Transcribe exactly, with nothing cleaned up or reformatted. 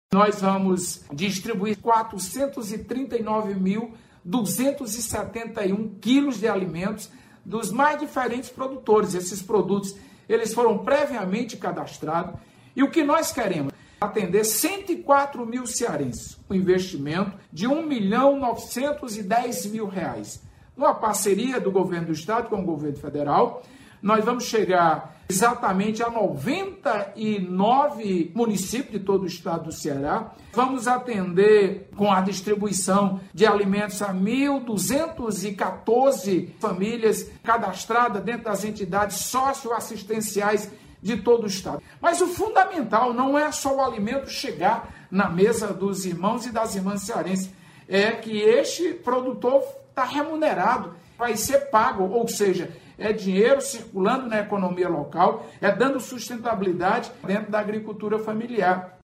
Nós vamos distribuir quatrocentos e trinta e nove mil, duzentos e setenta e um quilos de alimentos dos mais diferentes produtores. Esses produtos, eles foram previamente cadastrados. E o que nós queremos? Atender cento e quatro mil cearenses, um investimento de um milhão novecentos e dez mil reais. Numa parceria do governo do estado com o governo federal, nós vamos chegar exatamente a noventa e nove municípios de todo o estado do Ceará. Vamos atender com a distribuição de alimentos a mil duzentas e quatorze famílias cadastradas dentro das entidades socioassistenciais de todo o estado. Mas o fundamental não é só o alimento chegar na mesa dos irmãos e das irmãs cearenses, é que este produtor está remunerado, vai ser pago, ou seja, é dinheiro circulando na economia local, é dando sustentabilidade dentro da agricultura familiar.